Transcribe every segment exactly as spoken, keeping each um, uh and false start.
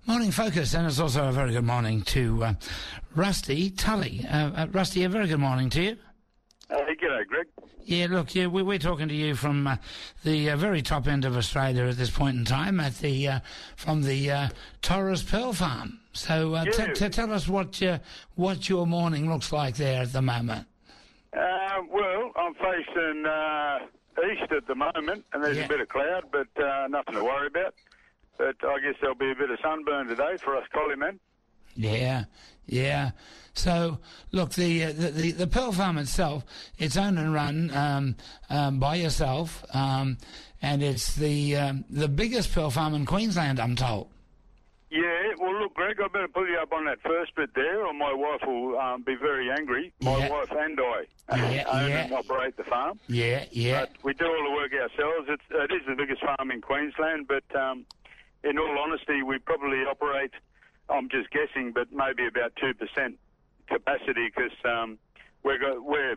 Morning focus, and it's also a very good morning to uh, Rusty Tully. Uh, uh, Rusty, a very good morning to you. Uh, hey, g'day, Greg. Yeah, look, yeah, we, we're talking to you from uh, the uh, very top end of Australia at this point in time, at the uh, from the uh, Torres Pearl Farm. So uh, yeah. t- t- tell us what uh, what your morning looks like there at the moment. Uh, well, I'm facing uh, east at the moment, and there's Yeah. a bit of cloud, but uh, nothing to worry about. But I guess there'll be a bit of sunburn today for us collie men. Yeah, yeah. So, look, the, uh, the the the Pearl Farm itself, it's owned and run um, um, by yourself, um, and it's the um, the biggest pearl farm in Queensland, I'm told. Yeah, well, look, Greg, I better pull you up on that first bit there, or my wife will um, be very angry. My Yeah. wife and I Yeah, own yeah. and operate the farm. Yeah, yeah. But we do all the work ourselves. It's, it is the biggest farm in Queensland, but um, in all honesty, we probably operate, I'm just guessing, but maybe about two percent capacity because um, we're, go, we're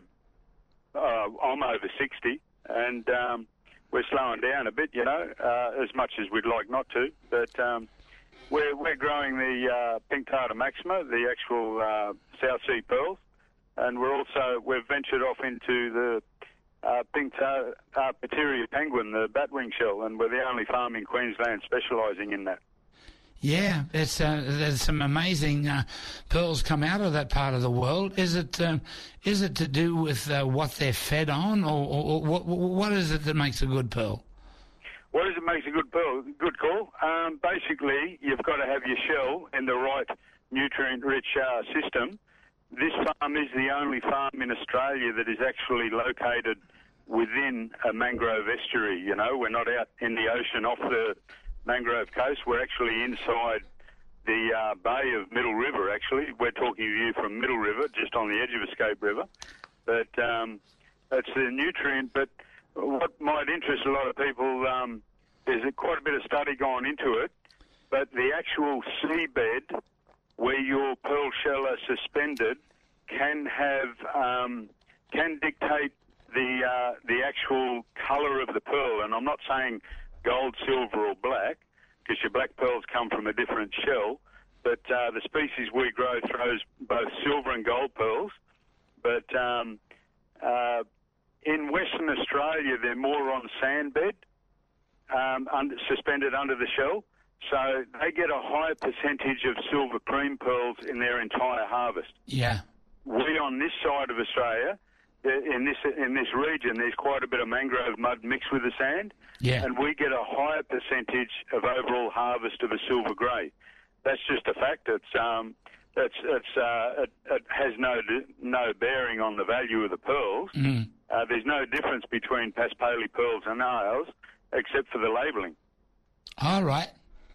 uh, I'm over sixty and um, we're slowing down a bit, you know, uh, as much as we'd like not to. But um, we're, we're growing the uh, Pink Tartar Maxima, the actual uh, South Sea pearls, and we're also, we've ventured off into the Uh, pink tar- uh, Pateria penguin, the batwing shell, and we're the only farm in Queensland specialising in that. Yeah, it's uh, there's some amazing uh, pearls come out of that part of the world. Is it um, is it to do with uh, what they're fed on, or, or, or what, what is it that makes a good pearl? What is it makes a good pearl? Good call. Um, basically, you've got to have your shell in the right nutrient-rich uh, system. This farm is the only farm in Australia that is actually located within a mangrove estuary. You know, we're not out in the ocean off the mangrove coast. We're actually inside the uh, bay of Middle River, actually. We're talking to you from Middle River, just on the edge of Escape River. But um, it's the nutrient. But what might interest a lot of people, um, there's quite a bit of study gone into it, but the actual seabed where your pearl shell are suspended can have um, can dictate the uh, the actual colour of the pearl. And I'm not saying gold, silver, or black, because your black pearls come from a different shell. But uh, the species we grow throws both silver and gold pearls. But um, uh, in Western Australia, they're more on sandbed, um, under, suspended under the shell. So they get a higher percentage of silver cream pearls in their entire harvest. Yeah. We on this side of Australia, in this in this region, there's quite a bit of mangrove mud mixed with the sand, Yeah. and we get a higher percentage of overall harvest of a silver grey. That's just a fact. It's um, it's it's uh, it, it has no no bearing on the value of the pearls. Mm. Uh, there's no difference between Paspaley pearls and ours, except for the labelling. All right.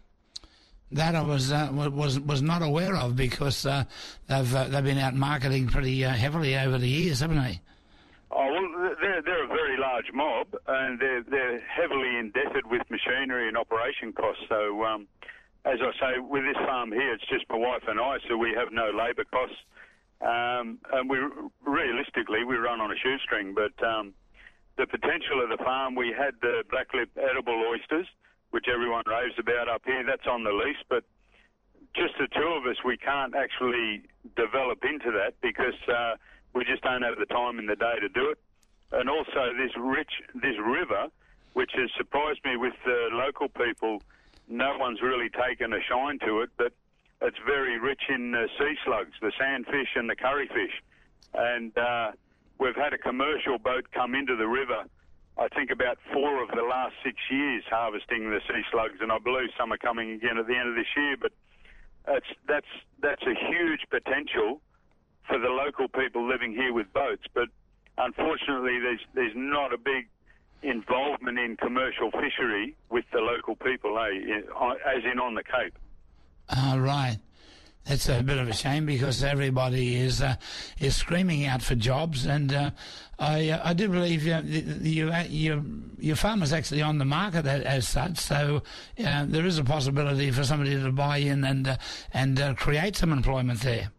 That I was uh, was was not aware of because uh, they've uh, they've been out marketing pretty uh, heavily over the years, haven't they? Oh well, they're they're a very large mob, and they're they're heavily indebted with machinery and operation costs. So, um, as I say, with this farm here, it's just my wife and I, so we have no labour costs, um, and we realistically we run on a shoestring. But um, the potential of the farm, we had the blacklip edible oysters, which everyone raves about up here. That's on the lease, but just the two of us, we can't actually develop into that because uh, we just don't have the time in the day to do it. And also this rich, this river, which has surprised me with the local people, no one's really taken a shine to it, but it's very rich in uh, sea slugs, the sandfish and the curryfish. And uh, we've had a commercial boat come into the river, I think about four of the last six years harvesting the sea slugs, and I believe some are coming again at the end of this year. But that's that's that's a huge potential for the local people living here with boats. But unfortunately, there's there's not a big involvement in commercial fishery with the local people, eh, as in on the Cape. All right. That's a bit of a shame because everybody is uh, is screaming out for jobs, and uh, I uh, I do believe uh, you, uh, your your farm is actually on the market as, as such. So uh, there is a possibility for somebody to buy in and uh, and uh, create some employment there.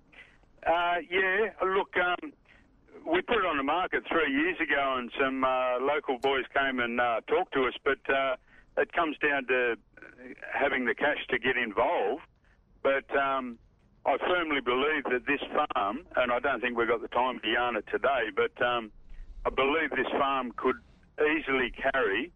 Uh, yeah, look, um, we put it on the market three years ago, and some uh, local boys came and uh, talked to us, but uh, it comes down to, having the cash to get involved. But um, I firmly believe that this farm, and I don't think we've got the time to yarn it today, but um, I believe this farm could easily carry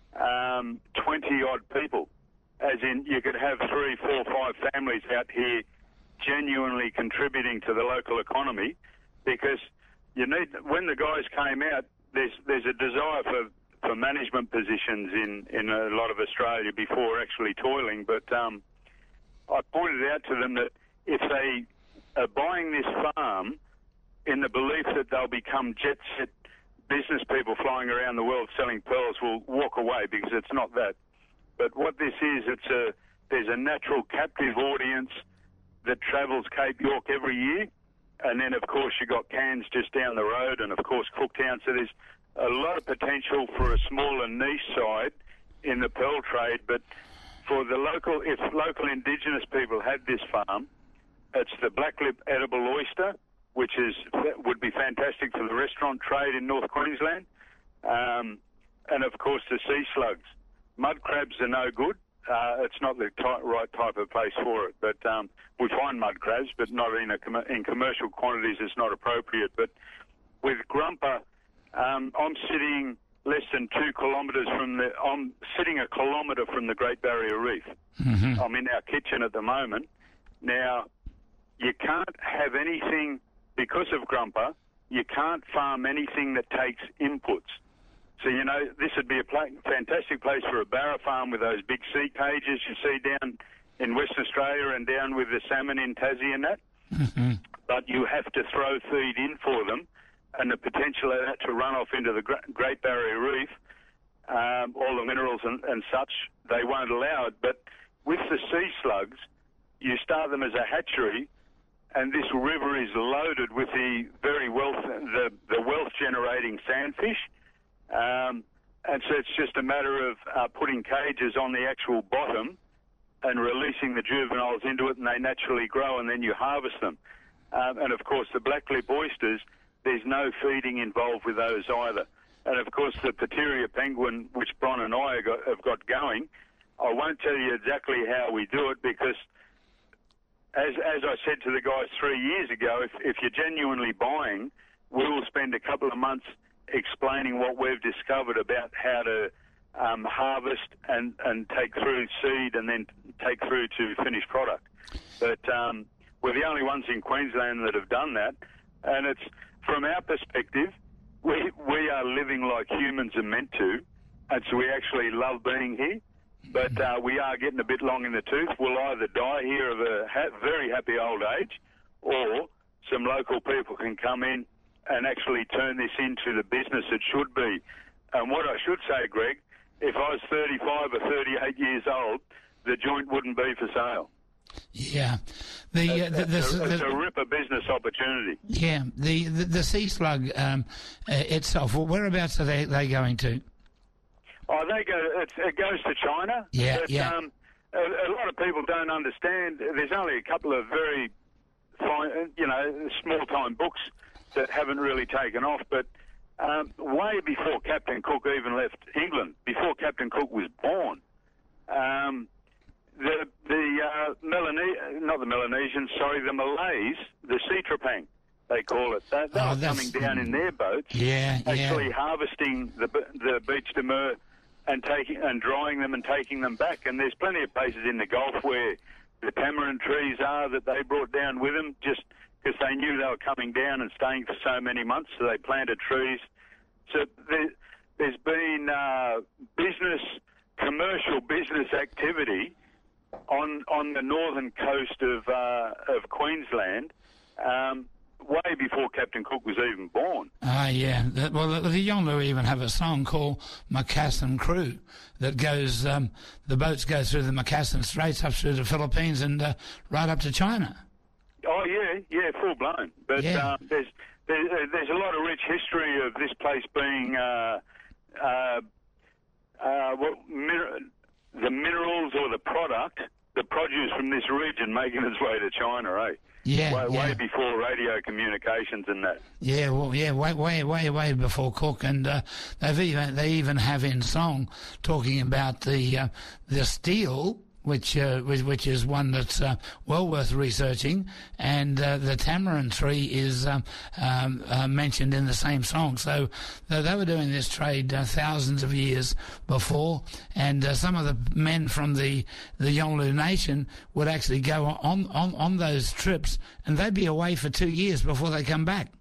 um, twenty-odd people. As in, you could have three, four, five families out here genuinely contributing to the local economy, because you need, when the guys came out, there's there's a desire for, for management positions in, in a lot of Australia before actually toiling. But um, I pointed out to them that if they are buying this farm in the belief that they'll become jet-set business people flying around the world selling pearls, will walk away, because it's not that. But what this is, it's a there's a natural captive audience that travels Cape York every year, and then of course you got Cairns just down the road, and of course Cooktown. So there's a lot of potential for a smaller niche side in the pearl trade. But for the local, if local Indigenous people had this farm, it's the blacklip edible oyster, which is would be fantastic for the restaurant trade in North Queensland, um, and of course the sea slugs. Mud crabs are no good. Uh, it's not the ty- right type of place for it. But um, we find mud crabs, but not in a com- in commercial quantities. It's not appropriate. But with grumper, um, I'm sitting less than two kilometres from the. I'm sitting a kilometre from the Great Barrier Reef. Mm-hmm. I'm in our kitchen at the moment. Now, you can't have anything because of grumper. You can't farm anything that takes inputs. So, you know, this would be a pla- fantastic place for a barra farm with those big sea cages you see down in Western Australia and down with the salmon in Tassie and that. Mm-hmm. But you have to throw feed in for them, and the potential of that to run off into the Great Barrier Reef, um, all the minerals and, and such, they won't allow it. But with the sea slugs, you start them as a hatchery, and this river is loaded with the very wealth, the, the wealth-generating sandfish. Um, and so it's just a matter of uh, putting cages on the actual bottom and releasing the juveniles into it, and they naturally grow, and then you harvest them. Um, and, of course, the blacklip oysters, there's no feeding involved with those either. And, of course, the Pateria penguin, which Bron and I have got, have got going, I won't tell you exactly how we do it, because as as I said to the guys three years ago, if, if you're genuinely buying, we will spend a couple of months explaining what we've discovered about how to um, harvest and, and take through seed and then take through to finished product. But um, we're the only ones in Queensland that have done that. And it's, from our perspective, we, we are living like humans are meant to, and so we actually love being here. But uh, we are getting a bit long in the tooth. We'll either die here of a ha- very happy old age, or some local people can come in and actually turn this into the business it should be. And what I should say, Greg, if I was thirty-five or thirty-eight years old, the joint wouldn't be for sale. Yeah. The, uh, the, the, it's, the, a, it's the, a ripper business opportunity. Yeah. The, the, the sea slug um, uh, itself, whereabouts are they, they going to? Oh, they go. It, it goes to China. Yeah, but, yeah. Um, a, a lot of people don't understand. There's only a couple of very fine, you know, small-time books that haven't really taken off. But um, way before Captain Cook even left England, before Captain Cook was born, um, the the uh, Melanesians, not the Melanesians, sorry, the Malays, the sea trepang, they call it. They, they oh, were coming down in their boats, yeah, actually yeah. harvesting the the beach demur and taking and drying them and taking them back. And there's plenty of places in the Gulf where the tamarind trees are that they brought down with them, just because they knew they were coming down and staying for so many months, so they planted trees. So there, there's been uh, business, commercial business activity on on the northern coast of uh, of Queensland, um, way before Captain Cook was even born. Ah, uh, yeah. The, well, the, the Yolngu even have a song called Macassan Crew that goes, um, the boats go through the Macassan Straits up through the Philippines and uh, right up to China. Oh, yeah, yeah, full blown. But yeah. um, there's, there's there's a lot of rich history of this place being uh, uh, uh, what, min- the minerals or the product the produce from this region making its way to China, eh? Yeah, way, yeah. way before radio communications and that. Yeah, well, yeah, way, way, way, way before Cook, and uh, they've even they even have in song talking about the uh, the steel, which uh, which, which is one that's uh, well worth researching, and uh, the tamarind tree is um, um, uh, mentioned in the same song. So uh, they were doing this trade uh, thousands of years before, and uh, some of the men from the the Yolngu Nation would actually go on, on, on those trips, and they'd be away for two years before they come back.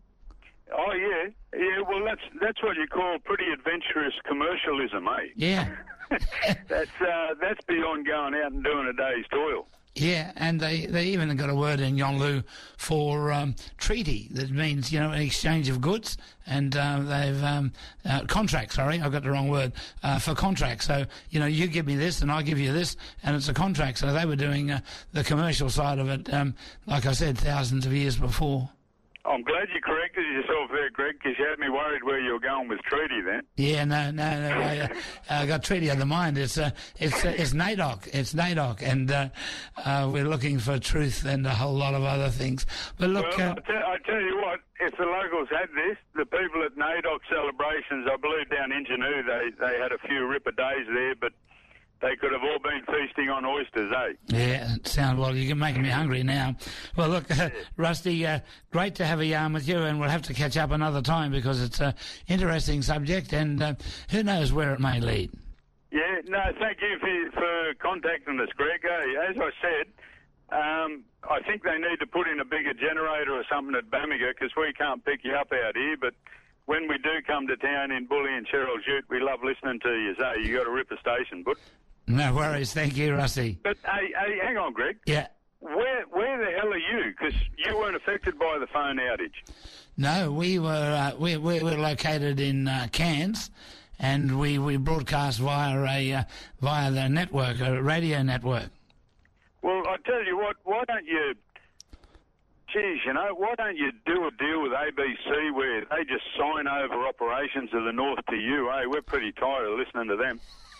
Oh yeah, yeah. Well, that's that's what you call pretty adventurous commercialism, eh? Yeah. that's uh, that's beyond going out and doing a day's toil. Yeah, and they, they even got a word in Yolngu for um, treaty. That means, you know, an exchange of goods, and uh, they've um, uh, contract. Sorry, I got the wrong word uh, for contract. So, you know, you give me this, and I give you this, and it's a contract. So they were doing uh, the commercial side of it, um, like I said, thousands of years before. I'm glad you corrected yourself there, Greg, because you had me worried where you were going with treaty then. Yeah, no, no, no. I, uh, I got treaty on the mind. It's uh, it's uh, it's NAIDOC. It's NAIDOC, and uh, uh, we're looking for truth and a whole lot of other things. But look, well, uh, I, tell, I tell you what, if the locals had this, the people at NAIDOC celebrations, I believe down in Ingenuity, they they had a few ripper days there, but they could have all been feasting on oysters, eh? Yeah, it sounds well. You're making me hungry now. Well, look, uh, Rusty, uh, great to have a yarn with you, and we'll have to catch up another time because it's an interesting subject, and uh, who knows where it may lead. Yeah, no, thank you for, for contacting us, Greg. Hey, as I said, um, I think they need to put in a bigger generator or something at Bamaga because we can't pick you up out here, but when we do come to town in Bully and Cheryl Jute, we love listening to you. So you got to rip a station, but. No worries. Thank you, Rusty. But, hey, hey, hang on, Greg. Yeah. Where where the hell are you? Because you weren't affected by the phone outage. No, we were uh, we, we were located in uh, Cairns, and we, we broadcast via a uh, via the network, a radio network. Well, I tell you what, why don't you, geez, you know, why don't you do a deal with A B C where they just sign over operations of the north to you, eh? We're pretty tired of listening to them.